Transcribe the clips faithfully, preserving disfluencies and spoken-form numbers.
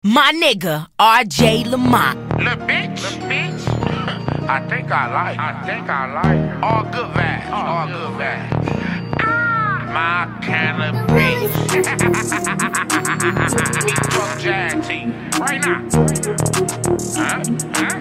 My nigga, R J Lamont. Lil' bitch, lil' bitch. I think I like, I think I like all good vibes, all good vibes. My kind of bitch. Me fuck Jag T right now. Huh? Huh?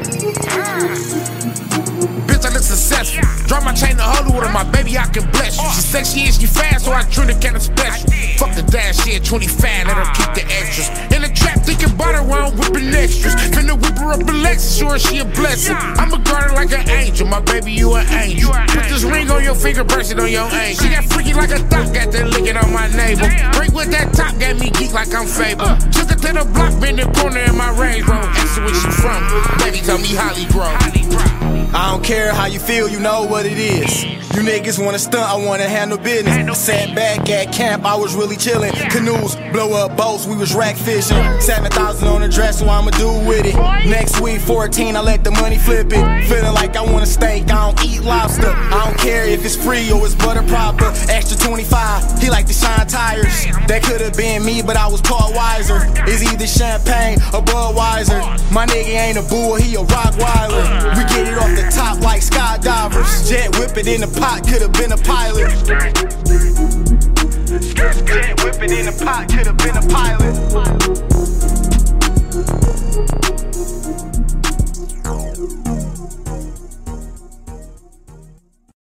Bitch, I look successful. Drop my chain to Hollywood and my baby, I can bless you. She sexy and she fast, so I treat her kinda special. Fuck the dash, she at twenty-five, let her keep the extras. In the trap, thinking about her while I'm whipping extras. Finna whip her up a Lexus, sure she a blessing. I'ma guard her like an angel, my baby, you an angel. Put this ring on your finger, brace it on your ankle. She got freaky like a thought, got that licking on my navel. Break with that top, got me geek like I'm Fable. Took her to the block, been the corner in my Range Rover. Ask her where she from, baby, tell me Holly Grove. I don't care how you feel, you know what it is. You niggas wanna stunt, I wanna handle business. Sat back at camp, I was really chillin'. Canoes, blow up boats, we was rack fishing. Seven thousand on the dress, so I'ma do with it. Next week, fourteen, I let the money flip it. Feeling like I want a steak, I don't eat lobster. I don't care if it's free or it's butter proper. Extra twenty-five, he like to shine tires. That could've been me, but I was caught wiser. It's either champagne or Budweiser. My nigga ain't a bull, he a Rottweiler. We get it off the top like skydivers. Jet whip it in the pot, could've been a pilot. Jet whip it in the pot, could've been a pilot.